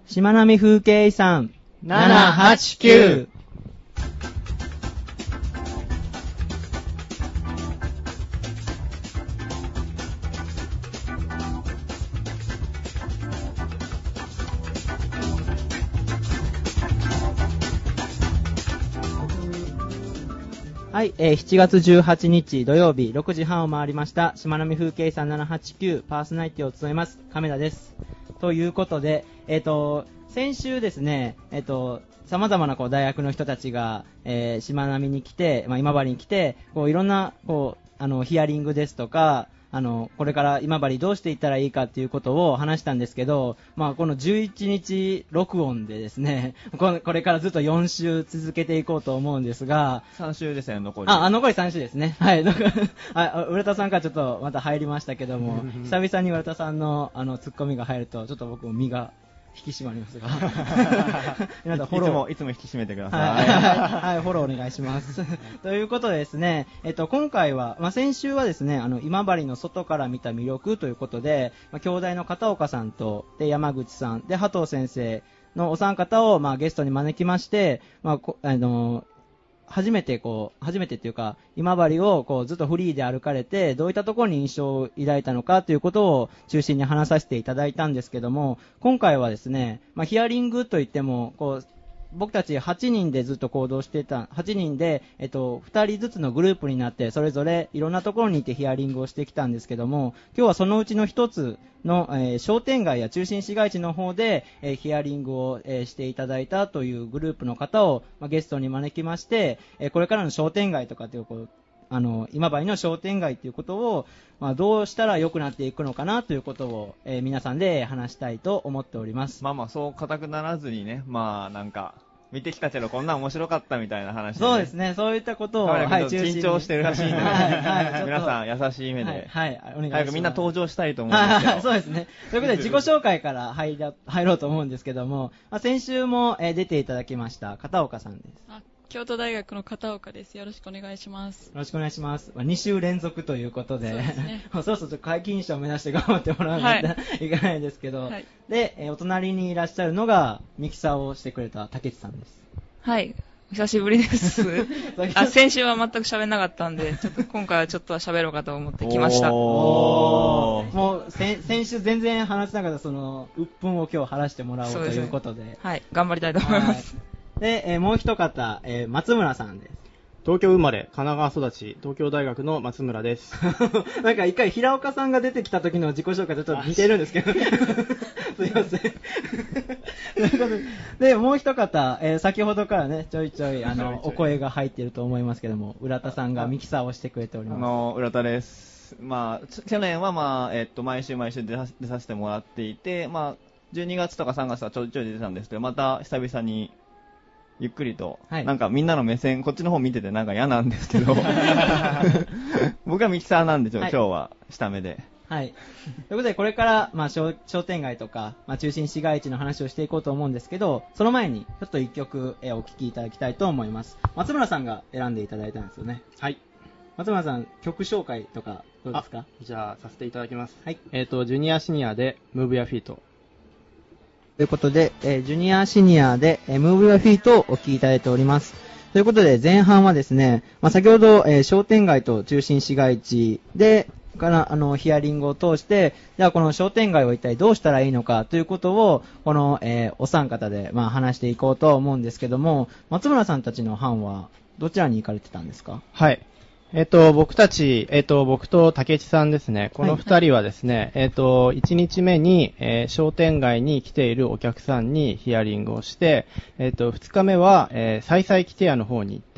しまなみ風景遺産789。はい、7月18日土曜日6時半を回りました。しまなみ風景遺産789パーソナリティを務めます亀田です。ということで、先週ですね、様々な大学の人たちが、しまなみに来て、今治に来て、いろんなヒアリングですとか、これから今治どうしていったらいいかっていうことを話したんですけど、この11日録音でですね、これからずっと4週続けていこうと思うんですが、 3週ですね、残り。 残り3週ですね。はい。浦田さんからちょっとまた入りましたけども、久々に浦田さんのツッコミが入ると、ちょっと僕も身が引き締まりますが皆さんフォローいつも引き締めてください。 はい、フォローお願いしますということでですね、今回は、先週はですね、今治の外から見た魅力ということで、京大の片岡さんとで山口さんで波藤先生のお三方をゲストに招きまして、初めてっていうか、今治をずっとフリーで歩かれて、どういったところに印象を抱いたのかということを中心に話させていただいたんですけども、今回はですね、ヒアリングといっても、僕たち8人でずっと行動してた、8人で、2人ずつのグループになって、それぞれいろんなところに行ってヒアリングをしてきたんですけども、今日はそのうちの一つの、商店街や中心市街地の方で、ヒアリングを、していただいたというグループの方を、ゲストに招きまして、これからの商店街とかっていう今治の商店街ということを、どうしたら良くなっていくのかなということを、皆さんで話したいと思っております。 そう固くならずにね、なんか見てきたけどこんな面白かったみたいな話で、 そうですね、そういったことを、 緊張してるらしいんで、皆さん優しい目で、 お願いします。 早くみんな登場したいと思うんですけどそうですね。ということで自己紹介から入ろうと思うんですけども、先週も、出ていただきました片岡さんです。 京都大学の片岡です。よろしくお願いします。 よろしくお願いします。2週連続ということで、 そうですね、 そろそろ皆勤賞を目指して頑張ってもらわないといけないんですけど、で、お隣にいらっしゃるのがミキサーをしてくれた竹内さんです。 はい、久しぶりです先週は全く喋んなかったんで、ちょっと今回はちょっとは喋ろうかと思ってきました。 もう先週全然話せなかったその鬱憤を今日晴らしてもらおうということで、 はい、頑張りたいと思います。 で、もう一方、松村さんです。 東京生まれ、神奈川育ち、東京大学の松村です。 なんか一回平岡さんが出てきた時の自己紹介とちょっと似てるんですけど、すいません。ということで、もう一方、先ほどからね、ちょいちょいお声が入っていると思いますけども、浦田さんがミキサーをしてくれております。 浦田です。去年は毎週出させてもらっていて、12月とか3月はちょいちょい出てたんですけど、また久々にゆっくりと、なんかみんなの目線、こっちの方見ててなんか嫌なんですけど僕はミキサーなんで今日は下目で。 はい。ということで、これから、商店街とか、中心市街地の話をしていこうと思うんですけど、その前に、ちょっと一曲、お聴きいただきたいと思います。松村さんが選んでいただいたんですよね。 はい。 松村さん、曲紹介とか、どうですか？ じゃあ、させていただきます。 はい。 ジュニアシニアで、Move Your Feet。 ということで、ジュニアシニアで、Move Your Feet をお聴きいただいております。ということで、前半はですね、先ほど、商店街と中心市街地で、ヒアリングを通して、じゃあこの商店街を一体どうしたらいいのかということを、この、お三方で、話していこうと思うんですけども、松村さんたちの班は、どちらに行かれてたんですか？ はい。僕たち、僕と竹内さんですね。この二人はですね、1日目に、商店街に来ているお客さんにヒアリングをして、2日目は、サイサイキテアの方に行って、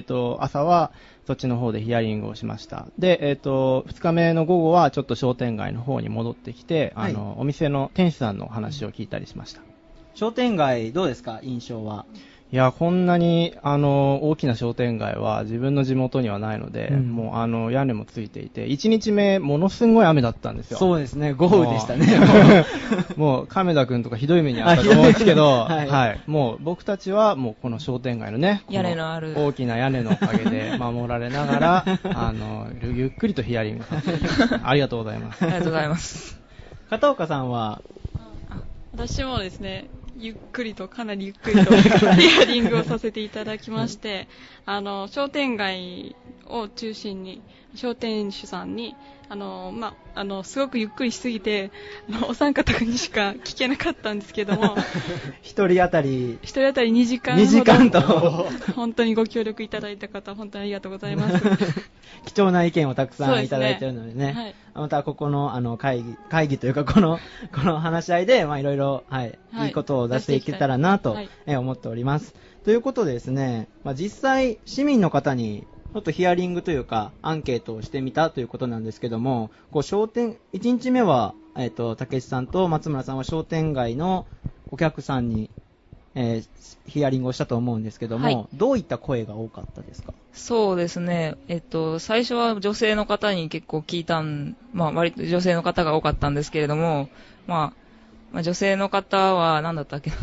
朝はそっちの方でヒアリングをしました。で、2日目の午後はちょっと商店街の方に戻ってきて、お店の店主さんの話を聞いたりしました。 商店街どうですか？印象は。 いや、こんなに、大きな商店街は自分の地元にはないので、もう、屋根もついていて、1日目、ものすごい雨だったんですよ。 そうですね、豪雨でしたね。 もう、亀田くんとかひどい目にあったと思うんですけど、はい。もう、僕たちは、もう、この商店街のね、 屋根のある大きな屋根のおかげで守られながら、ゆっくりとヒアリングさせて、ありがとうございます。 ありがとうございます。 片岡さんは、 私もですね、 ゆっくりと、かなりゆっくりとヒアリングをさせていただきまして、商店街を中心に、商店主さんに、すごくゆっくりしすぎて、お三方にしか聞けなかったんですけども、 一人当たり 2時間ほど、 2時間と本当にご協力いただいた方、本当にありがとうございます。 貴重な意見をたくさんいただいているのでね、はい、またここの会議というかこの話し合いでいろいろいいことを出していけたらなと思っております。ということでですね、実際市民の方にちょっとヒアリングというかアンケートをしてみたということなんですけども、1日目は竹内さんと松村さんは商店街のお客さんにヒアリングをしたと思うんですけども、はい、どういった声が多かったですか？ そうですね。最初は女性の方に結構聞いた割と女性の方が多かったんですけれども、女性の方は何だったっけ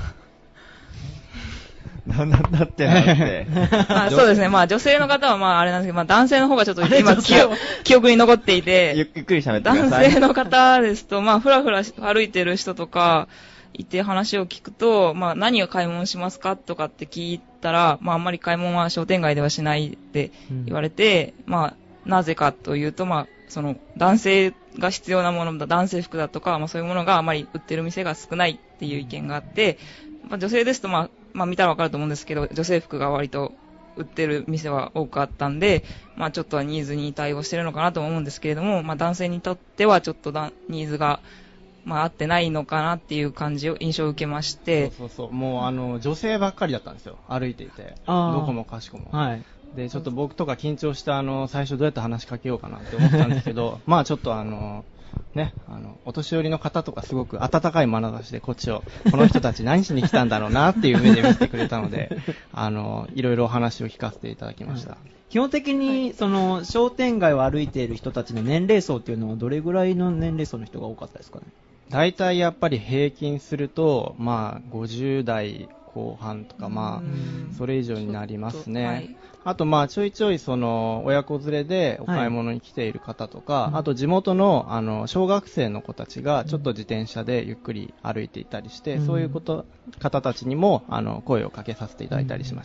なんだってなって。 そうですね。女性の方はあれなんですけど、男性の方がちょっと今記憶に残っていて、 ゆっくり喋ってください。 男性の方ですと、ふらふら歩いてる人とか、いて話を聞くと、何を買い物しますかとかって聞いたら、あんまり買い物は商店街ではしないって言われて、なぜかというと、その男性が必要なものだ、男性服だとか、そういうものがあまり売ってる店が少ないっていう意見があって、女性ですと見たらわかると思うんですけど、女性服が割と売ってる店は多くあったんで、ちょっとはニーズに対応してるのかなと思うんですけれども、男性にとってはちょっとニーズが合ってないのかなっていう印象を受けまして。 そう。もう女性ばっかりだったんですよ。歩いていて。どこもかしこも。はい。で、ちょっと僕とか緊張して最初どうやって話しかけようかなって思ったんですけど、ちょっとお年寄りの方とかすごく温かい眼差しでこの人たち何しに来たんだろうなっていう目で見てくれたので、いろいろお話を聞かせていただきました。 基本的に、商店街を歩いている人たちの年齢層っていうのはどれぐらいの年齢層の人が多かったですかね？ 大体やっぱり平均すると、50代後半とか、それ以上になりますね。はい、あと、ちょいちょい親子連れでお買い物に来ている方とか、あと地元の、小学生の子たちがちょっと自転車でゆっくり歩いていたりして、そういう方たちにも、声をかけさせていただいたりしました。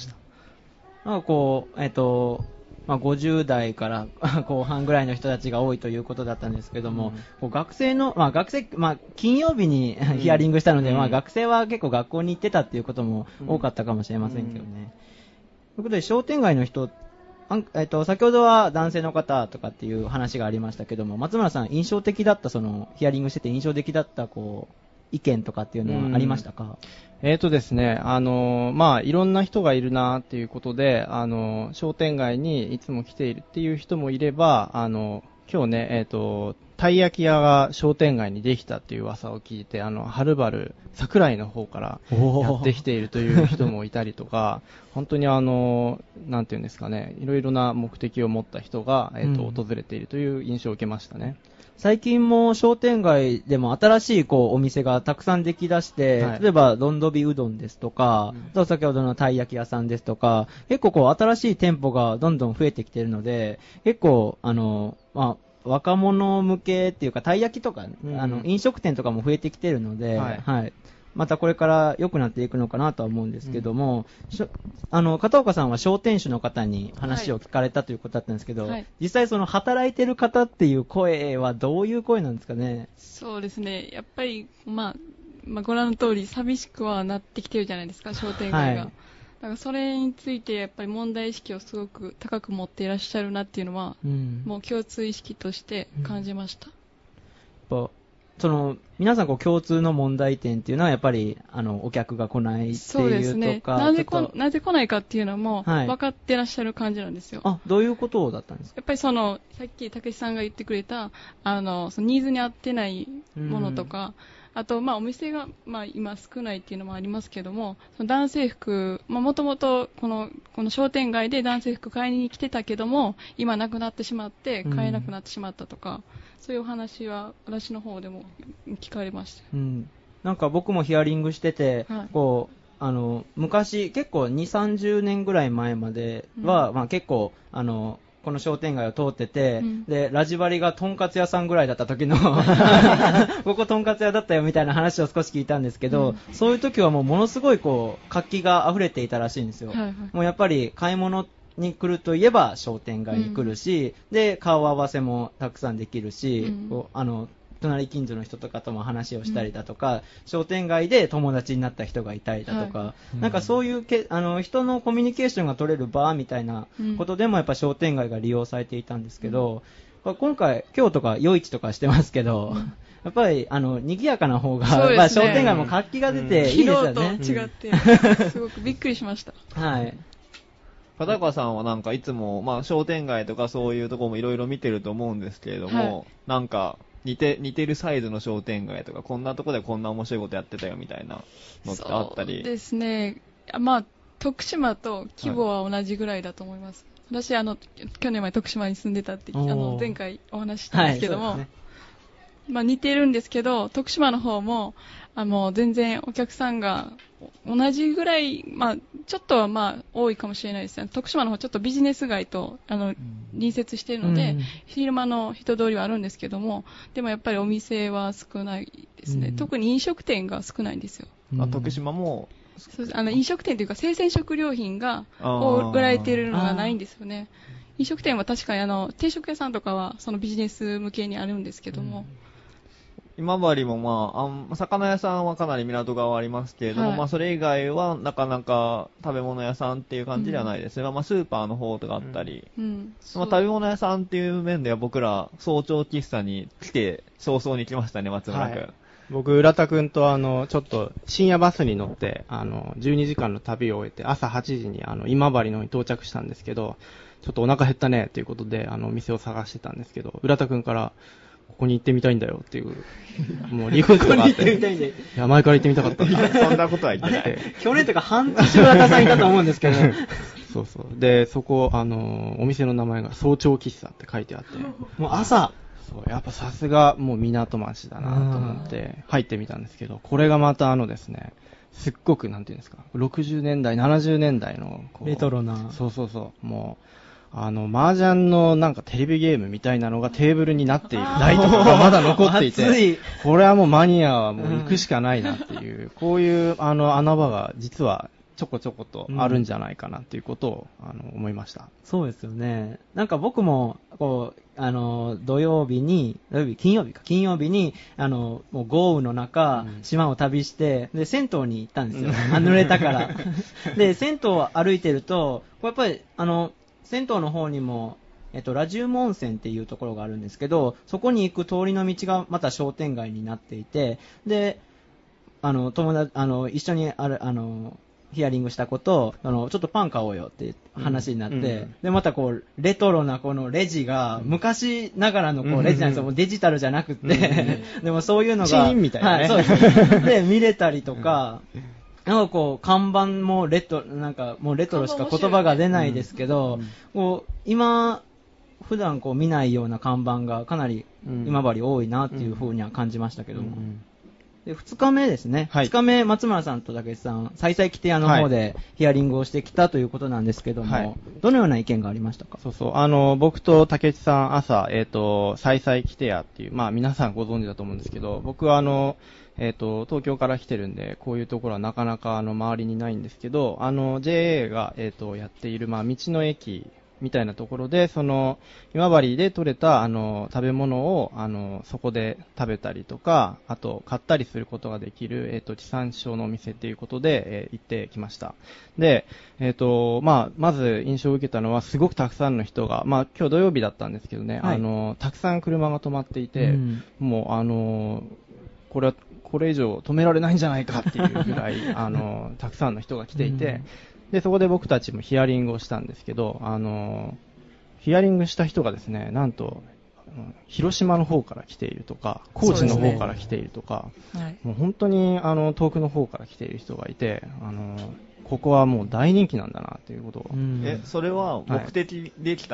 50代から後半ぐらいの人たちが多いということだったんですけども、学生、金曜日にヒアリングしたので、学生は結構学校に行ってたっていうことも多かったかもしれませんけどね。ということで、商店街の人、先ほどは男性の方とかっていう話がありましたけども、松村さん、印象的だった、ヒアリングしてて印象的だった、意見とかっていうのはありましたか？ ですね、いろんな人がいるなっていうことで、商店街にいつも来ているっていう人もいれば、今日ね、たい焼き屋が商店街にできたっていう噂を聞いて、はるばる桜井の方からやってきているという人もいたりとか、本当になんていうんですかね、いろいろな目的を持った人が、訪れているという印象を受けましたね。 最近も商店街でも新しいお店がたくさんできだして、例えばどんどびうどんですとか、先ほどのたい焼き屋さんですとか、結構新しい店舗がどんどん増えてきているので、結構若者向けっていうか、たい焼きとか、飲食店とかも増えてきているので、またこれから良くなっていくのかなとは思うんですけども、片岡さんは商店主の方に話を聞かれたということだったんですけど、実際働いてる方っていう声はどういう声なんですかね？ そうですね、やっぱりご覧の通り寂しくはなってきてるじゃないですか、商店街が。だからそれについてやっぱり問題意識をすごく高く持っていらっしゃるなっていうのは、もう共通意識として感じました。 皆さん共通の問題点っていうのはやっぱりお客が来ないっていうとか、そうですね、 なぜ来ないかっていうのも分かってらっしゃる感じなんですよ。 どういうことだったんですか？ やっぱりさっき武さんが言ってくれたそのニーズに合ってないものとか、あとお店が今少ないっていうのもありますけども、その男性服、もともとこの商店街で男性服買いに来てたけども今なくなってしまって買えなくなってしまったとか、そういうお話は私の方でも聞かれました。 なんか僕もヒアリングしてて、昔結構2、30年ぐらい前までは、結構ここの商店街を通ってて、で、ラジバリがとんかつ屋さんぐらいだった時の、こことんかつ屋だったよみたいな話を少し聞いたんですけど、そういう時はものすごい活気が溢れていたらしいんですよ。もうやっぱり買い物に来るといえば商店街に来るし、で、顔合わせもたくさんできるし、隣近所の人とかとも話をしたりだとか、商店街で友達になった人がいたりだとか、なんかそういう人のコミュニケーションが取れる場みたいなことでもやっぱ商店街が利用されていたんですけど、今日とか夜市とかしてますけど、やっぱり賑やかな方が、商店街も活気が出ていいですよね。 昨日と違って、すごくびっくりしました。 はい。 片川さんはなんかいつも、商店街とかそういうところもいろいろ見てると思うんですけれども、なんか、似てるサイズの商店街とか、こんなとこでこんな面白いことやってたよみたいなのってあったり。 そうですね。徳島と規模は同じぐらいだと思います。私、去年まで徳島に住んでたって、前回お話ししたんですけども、似てるんですけど、徳島の方も、全然お客さんが同じぐらい、ちょっとは多いかもしれないですね。徳島の方ちょっとビジネス街と、隣接しているので、昼間の人通りはあるんですけども、でもやっぱりお店は少ないですね。特に飲食店が少ないんですよ。 徳島も飲食店というか生鮮食料品が売られているのがないんですよね。飲食店は確かに定食屋さんとかはそのビジネス向けにあるんですけども、 今治も魚屋さんはかなり港側ありますけれども、それ以外はなかなか食べ物屋さんっていう感じではないですね。スーパーの方とかあったり、食べ物屋さんっていう面では僕ら早朝喫茶に来て早々に来ましたね、松村君。 僕、浦田くんとちょっと深夜バスに乗って、12時間の旅を終えて、朝8時に今治の方に到着したんですけど、ちょっとお腹減ったね、ということで、お店を探してたんですけど、浦田くんから、ここに行ってみたいんだよっていう、もうリクエストがあって。いや、前から行ってみたかったんだ。 そんなことは言ってない。 去年とか半年浦田さんいたと思うんですけど。 そうそう。で、そこ、お店の名前が早朝喫茶って書いてあって。 もう朝。 そう、やっぱさすがもう港町だなと思って入ってみたんですけど、これがまたですね、すっごくなんていうんですか、60年代、70年代のレトロな。 そうそうそう。もう、麻雀のなんかテレビゲームみたいなのがテーブルになっている台とかがまだ残っていて、これはもうマニアはもう行くしかないなっていう、こういう穴場が実はちょこちょことあるんじゃないかなっていうことを、思いました。 そうですよね。なんか僕も、金曜日に、もう豪雨の中、島を旅して、で、銭湯に行ったんですよ。濡れたから。で、銭湯を歩いてると、やっぱり、銭湯の方にも、ラジウム温泉っていうところがあるんですけど、そこに行く通りの道がまた商店街になっていて、で、一緒にヒアリングした子と、ちょっとパン買おうよって話になって、で、またレトロなこのレジが、昔ながらのレジなんですよ。もうデジタルじゃなくて、でもそういうのが、 チーンみたいなね。 はい、そうです。で、見れたりとか、なんか看板もなんかもうレトロしか言葉が出ないですけど、今、普段見ないような看板がかなり今治多いなっていう風には感じましたけども。で、2日目ですね。2日目、松村さんと竹内さん、さいさいきて屋の方でヒアリングをしてきたということなんですけども、どのような意見がありましたか？ そうそう。僕と竹内さん、朝、さいさいきて屋っていう、皆さんご存知だと思うんですけど、僕は東京から来てるんで、こういうところはなかなか周りにないんですけど、JA が、やっている、道の駅みたいなところで、今治で採れた、食べ物を、そこで食べたりとか、あと、買ったりすることができる、地産地消のお店っていうことで、行ってきました。で、まず印象を受けたのは、すごくたくさんの人が、今日土曜日だったんですけどね、たくさん車が止まっていて、もう、これ以上止められないんじゃないかっていうぐらい、たくさんの人が来ていて、で、そこで僕たちもヒアリングをしたんですけど、ヒアリングした人がですね、なんと、広島の方から来ているとか、高知の方から来ているとか、もう本当に遠くの方から来ている人がいて、ここはもう大人気なんだなということを。 それは目的で来た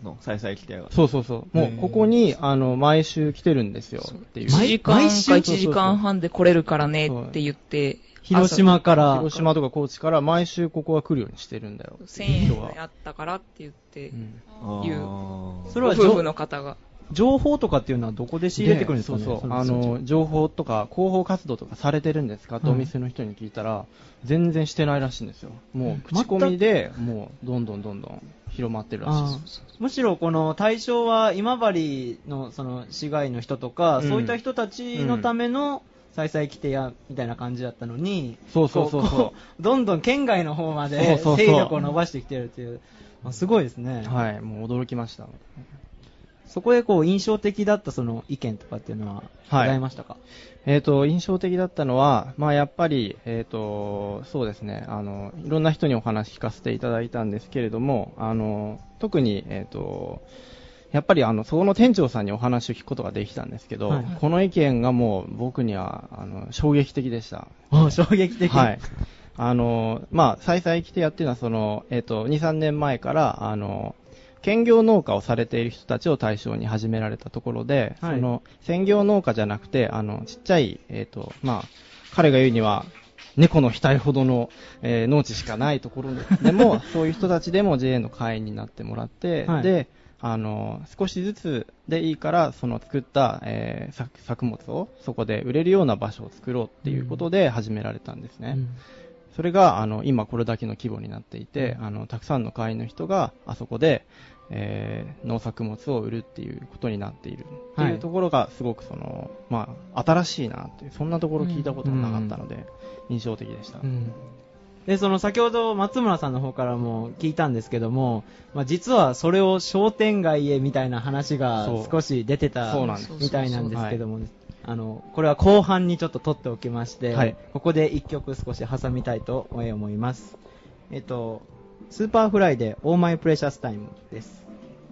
の、再々来てやが。 そうそうそう。もう、ここに、毎週来てるんですよ。っていう。 1時間か1時間半で来れるからねって言って、 広島とか高知から毎週ここは来るようにしてるんだよ。 1000円であったからって言って、それは夫婦の方が。 情報とかっていうのはどこで仕入れてくるんですかね。 そう情報とか広報活動とかされてるんですかってお店の人に聞いたら、全然してないらしいんですよ。もう口コミでもうどんどん広まってるらしいです。 むしろこの対象は今治のその市外の人とか、そういった人たちのための再々来てやみたいな感じだったのに、どんどん県外の方まで勢力を伸ばしてきてるっていう、すごいですね。 はい、もう驚きました。 そこでこう印象的だったその意見とかっていうのはございましたか？ 印象的だったのは、やっぱり、そうですね、いろんな人にお話聞かせていただいたんですけれども、特に、やっぱりそこの店長さんにお話を聞くことができたんですけど、この意見がもう僕には、衝撃的でした。 衝撃的。 はい。再々来てやっていうのは、2、3年前から、兼業農家をされている人たちを対象に始められたところで、専業農家じゃなくて、ちっちゃい、彼が言うには、猫の額ほどの、農地しかないところでも、そういう人たちでも JA の会員になってもらって、で、少しずつでいいから、作った、作物をそこで売れるような場所を作ろうっていうことで始められたんですね。それが、今これだけの規模になっていて、たくさんの会員の人があそこで、農作物を売るっていうことになっているっていうところがすごく新しいなっていう、そんなところ聞いたことがなかったので、印象的でした。 で、先ほど松村さんの方からも聞いたんですけども、実はそれを商店街へみたいな話が少し出てたみたいなんですけども、これは後半にちょっと取っておきまして、ここで一曲少し挟みたいと思います。スーパーフライで All My Precious Time です。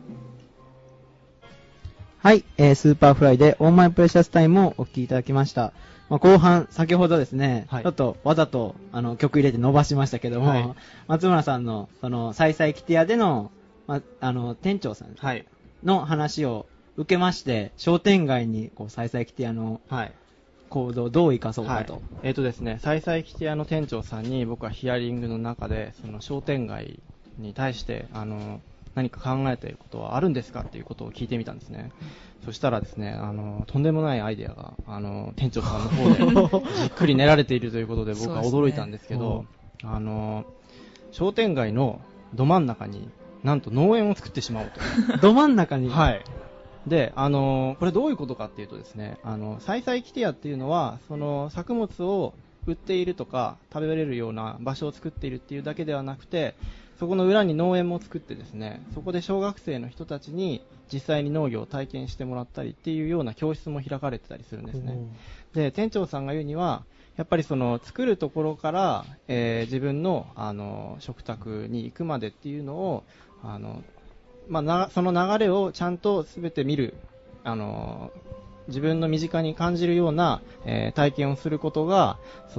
はい、スーパーフライで All My Precious Time をお聴きいただきました。後半、先ほどですね、ちょっとわざと曲入れて伸ばしましたけども、松村さんの再々来てやでの、店長さんの話を受けまして、商店街に再々来てやの行動をどう生かそうかと。 ですね、再々来てやの店長さんに僕はヒアリングの中で、商店街に対して、何か考えていることはあるんですかっていうことを聞いてみたんですね。そしたらですね、とんでもないアイデアが、店長さんの方でじっくり練られているということで僕は驚いたんですけど、商店街のど真ん中になんと農園を作ってしまおうと。 ど真ん中に？ はい。で、これどういうことかっていうとですね、再々来てやっていうのは、作物を売っているとか食べれるような場所を作っているっていうだけではなくて、そこの裏に農園も作ってですね、そこで小学生の人たちに実際に農業を体験してもらったりっていうような教室も開かれてたりするんですね。で、店長さんが言うには、やっぱり作るところから、自分の食卓に行くまでっていうのをその流れをちゃんと全て見る、自分の身近に感じるような、体験をすることが、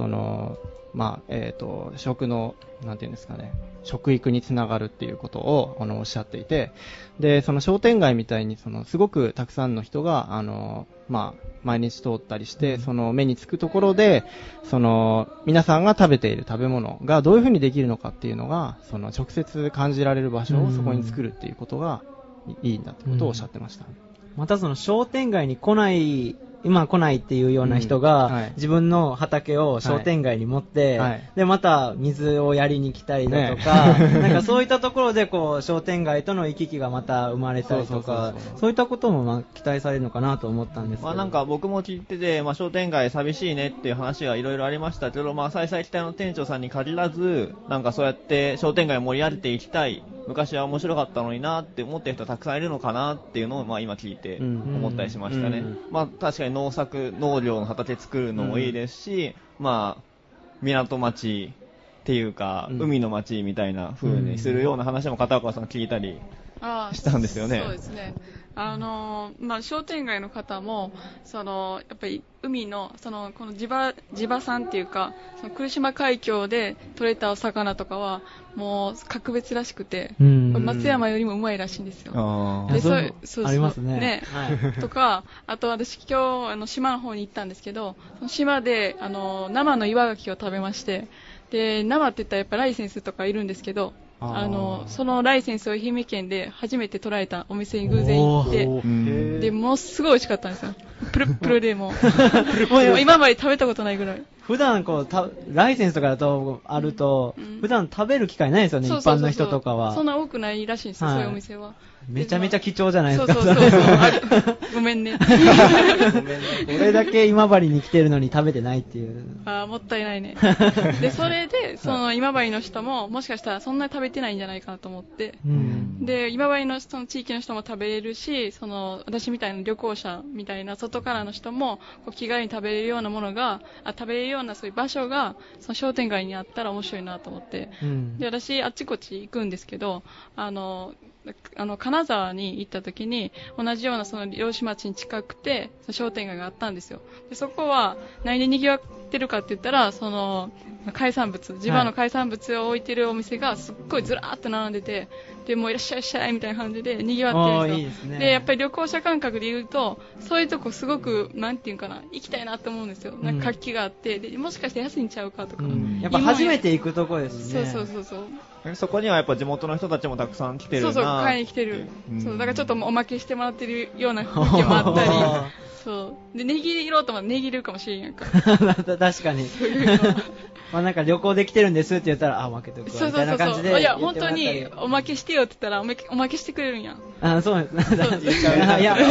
食の、なんていうんですかね、食育につながるっていうことを、おっしゃっていて、で、商店街みたいに、すごくたくさんの人が、毎日通ったりして、目につくところで、皆さんが食べている食べ物がどういうふうにできるのかっていうのが、直接感じられる場所をそこに作るっていうことがいいんだってことをおっしゃってました。 また商店街に今来ないっていうような人が、自分の畑を商店街に持って、で、また水をやりに来たりだとか、なんかそういったところで商店街との行き来がまた生まれたりとか、そういったことも期待されるのかなと思ったんですけど。 なんか僕も聞いてて、商店街寂しいねっていう話がいろいろありましたけど、再々来たの店長さんに限らず、なんかそうやって商店街を盛り上げていきたい、昔は面白かったのになって思ってる人たくさんいるのかなっていうのを今聞いて思ったりしましたね。確かに農業の畑作るのもいいですし、港町っていうか、海の町みたいな風にするような話も片岡さん聞いたりしたんですよね。 そうですね。商店街の方も、やっぱり海の、この地場産っていうか、その来島海峡で取れたお魚とかは、もう格別らしくて、松山よりもうまいらしいんですよ。で、そうありますね。 はい。とか、あと私今日、島の方に行ったんですけど、その島で、生の岩牡蠣を食べまして、で、生って言ったらやっぱライセンスとかいるんですけど、そのライセンスを愛媛県で初めて捉えたお店に偶然行って、で、もうすごい美味しかったんですよ。プルプルでもう今まで食べたことないぐらい。 普段ライセンスとかだと、あると、普段食べる機会ないですよね、一般の人とかは。 そんな多くないらしいんですよ、そういうお店は。 めちゃめちゃ貴重じゃないですか。 そう。ごめんね。 これだけ今治に来てるのに食べてないっていう。 もったいないね。で、それで、今治の人も、もしかしたらそんなに食べてないんじゃないかなと思って。で、今治のその地域の人も食べれるし、私みたいな旅行者みたいな外からの人も、気軽に食べれるようなものが、食べれるようなそういう場所が、その商店街にあったら面白いなと思って。で、私、あっちこっち行くんですけど、金沢に行った時に同じようなその漁師町に近くて商店街があったんですよ。でそこは何で賑わってるかって言ったら海産物、地場の海産物を置いてるお店がすっごいずらーっと並んでて、でもういらっしゃいいらっしゃいみたいな感じで賑わってるんですよ。 いいですね。 でやっぱり旅行者感覚で言うとそういうとこすごくなんていうかな、行きたいなと思うんですよ。なんか活気があって、でもしかして安いんちゃうかとか。 やっぱ初めて行くとこですね。 そう。 そこにはやっぱ地元の人たちもたくさん来てるな。 そう、買いに来てる。そう、だからちょっとおまけしてもらってるような風景もあったり。そう。で、値切ろうと思って値切るかもしれんやんか。 確かに。なんか旅行で来てるんですって言ったら、おまけとかみたいな感じで。 いや、本当に、おまけしてよって言ったら、おまけしてくれるんやん。 そうです。いや、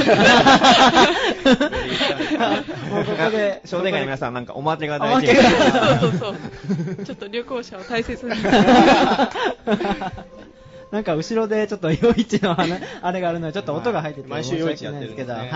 もうここで、商店街の皆さんなんかおまけが大事。 そう。ちょっと旅行者を大切に。 なんか後ろでちょっと夜市のあれがあるのでちょっと音が入ってて毎週夜市やってるんですけど、 はい。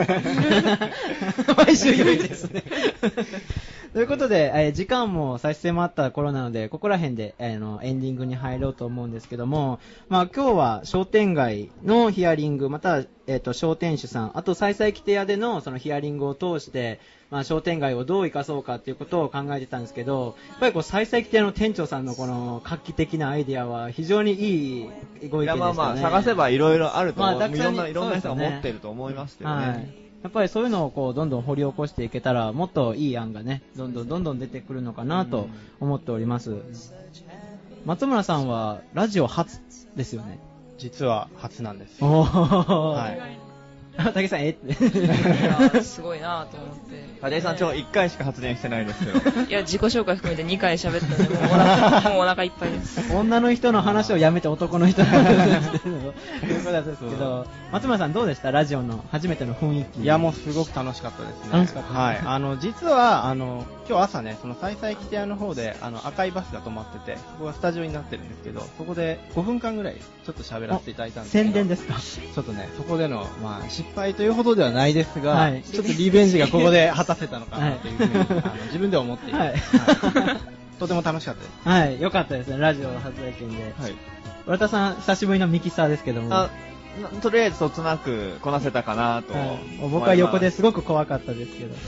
毎週夜市ですね。ということで、時間も差し迫った頃なので、ここら辺で、エンディングに入ろうと思うんですけども、今日は商店街のヒアリング、また、商店主さん、あと、さいさいきて屋でのそのヒアリングを通して、商店街をどう生かそうかっていうことを考えてたんですけど、やっぱりさいさいきて屋の店長さんのこの画期的なアイデアは非常にいいご意見でしたね。 探せばいろいろあると思う。いろんな人が持ってると思いますけどね。 やっぱりそういうのをどんどん掘り起こしていけたら、もっといい案がね、どんどん出てくるのかなと思っております。松村さんはラジオ初ですよね。 実は初なんです。 はい。武井さん、 すごいなと思って。 武井さん、1回しか発言してないですけど。 いや、自己紹介含めて2回喋ったんで、もうお腹いっぱいです。 女の人の話をやめて男の人の話をしてるのということですけど、松村さんどうでしたラジオの初めての雰囲気。 いや、もうすごく楽しかったですね。 楽しかった。 はい。実は、今日朝ね、そのさいさいきて屋の方で、赤いバスが止まってて、ここがスタジオになってるんですけど、そこで5分間ぐらいちょっと喋らせていただいたんですけど。 宣伝ですか？ ちょっとね、そこでの、失敗というほどではないですが、ちょっとリベンジがここで果たせたのかなというふうに、自分では思っています。とても楽しかったです。 はい、よかったですね、ラジオ初体験で。はい。浦田さん、久しぶりのミキサーですけども。 とりあえずそつなくこなせたかなと、 僕は横ですごく怖かったですけど。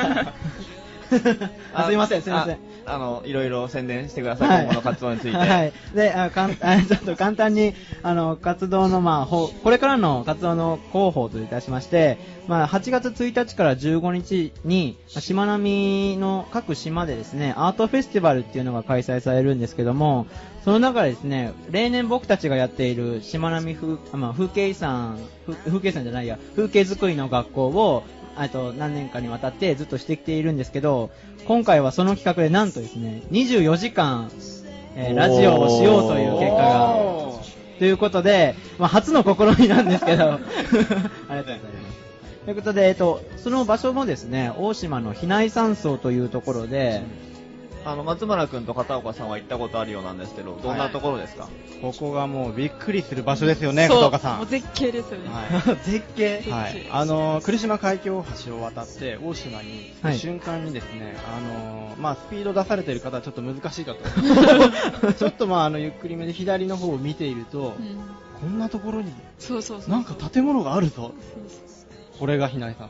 すいません。 いろいろ宣伝してください、今後の活動について。 はい。で、ちょっと簡単に、活動の、これからの活動の広報といたしまして、8月1日から15日に、しまなみの各島でですね、アートフェスティバルっていうのが開催されるんですけども、その中でですね、例年僕たちがやっているしまなみ風景遺産、風景作りの学校を、何年かにわたってずっとしてきているんですけど、今回はその企画でなんとですね、24時間、ラジオをしようという結果が、ということで、初の試みなんですけど、ありがとうございます。ということで、その場所もですね、大島の比内山荘というところで、 松村君と片岡さんは行ったことあるようなんですけど、どんなところですか？ ここがもうびっくりする場所ですよね、片岡さん。 もう絶景ですよね。 絶景。 はい。来島海峡橋を渡って大島に着く瞬間にですね、スピード出されている方はちょっと難しいかと思います。ちょっとゆっくりめで左の方を見ていると、 こんなところに、 そうそうそう。 なんか建物があるぞ。これがひなりさん。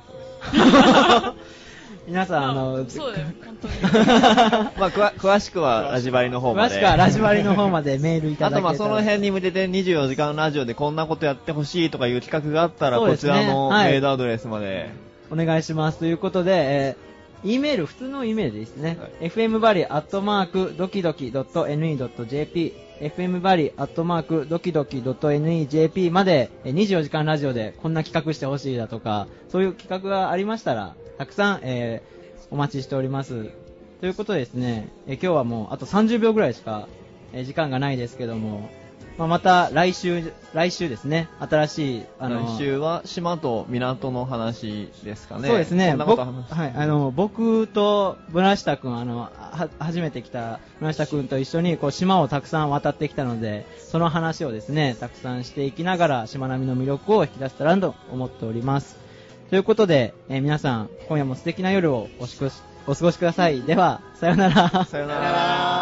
皆さん、 そうだよ、本当に。 まあ、詳しくはラジバリの方まで。 詳しくはラジバリの方までメールいただけたら。 あとまあその辺に向けて24時間ラジオでこんなことやってほしいとかいう企画があったら、こちらのメールアドレスまで。 お願いします。ということで、E メール、普通の E メールでいいですね。fmbari@dokidoki.ne.jp fmbari@dokidoki.ne.jp まで24時間ラジオでこんな企画してほしいだとか、そういう企画がありましたら、たくさん、お待ちしております。ということでですね、今日はもうあと30秒ぐらいしか、時間がないですけども、また来週ですね、新しい、 来週は島と港の話ですかね。 そうですね。 はい、 僕と村下くん、初めて来た村下くんと一緒にこう島をたくさん渡ってきたので、その話をですね、たくさんしていきながら、しまなみの魅力を引き出せたらと思っております。ということで、皆さん、今夜も素敵な夜をお過ごしください。では、さよなら。 さよなら。